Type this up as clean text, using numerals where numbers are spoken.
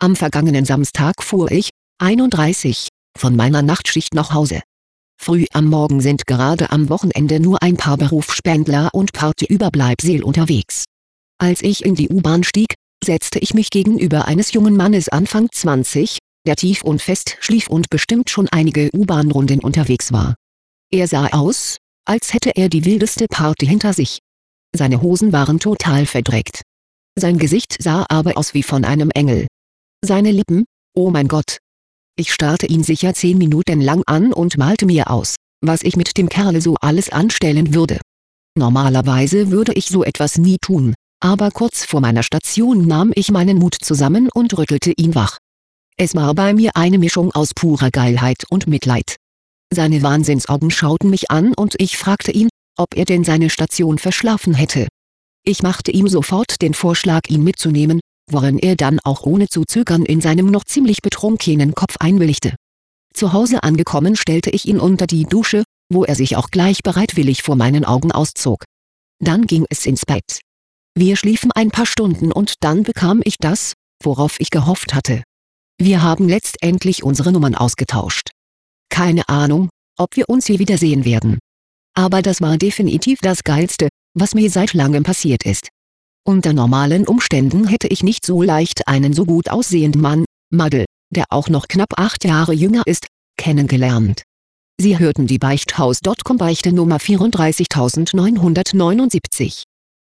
Am vergangenen Samstag fuhr ich, 31, von meiner Nachtschicht nach Hause. Früh am Morgen sind gerade am Wochenende nur ein paar Berufsspendler und Partyüberbleibsel unterwegs. Als ich in die U-Bahn stieg, setzte ich mich gegenüber eines jungen Mannes Anfang 20, der tief und fest schlief und bestimmt schon einige U-Bahn-Runden unterwegs war. Er sah aus, als hätte er die wildeste Party hinter sich. Seine Hosen waren total verdreckt. Sein Gesicht sah aber aus wie von einem Engel. Seine Lippen, oh mein Gott! Ich starrte ihn sicher 10 Minuten lang an und malte mir aus, was ich mit dem Kerl so alles anstellen würde. Normalerweise würde ich so etwas nie tun, aber kurz vor meiner Station nahm ich meinen Mut zusammen und rüttelte ihn wach. Es war bei mir eine Mischung aus purer Geilheit und Mitleid. Seine Wahnsinnsaugen schauten mich an und ich fragte ihn, ob er denn seine Station verschlafen hätte. Ich machte ihm sofort den Vorschlag, ihn mitzunehmen, worin er dann auch ohne zu zögern in seinem noch ziemlich betrunkenen Kopf einwilligte. Zu Hause angekommen stellte ich ihn unter die Dusche, wo er sich auch gleich bereitwillig vor meinen Augen auszog. Dann ging es ins Bett. Wir schliefen ein paar Stunden und dann bekam ich das, worauf ich gehofft hatte. Wir haben letztendlich unsere Nummern ausgetauscht. Keine Ahnung, ob wir uns je wiedersehen werden. Aber das war definitiv das Geilste, was mir seit langem passiert ist. Unter normalen Umständen hätte ich nicht so leicht einen so gut aussehenden Mann, Madel, der auch noch knapp 8 Jahre jünger ist, kennengelernt. Sie hörten die Beichthaus.com Beichte Nummer 34979.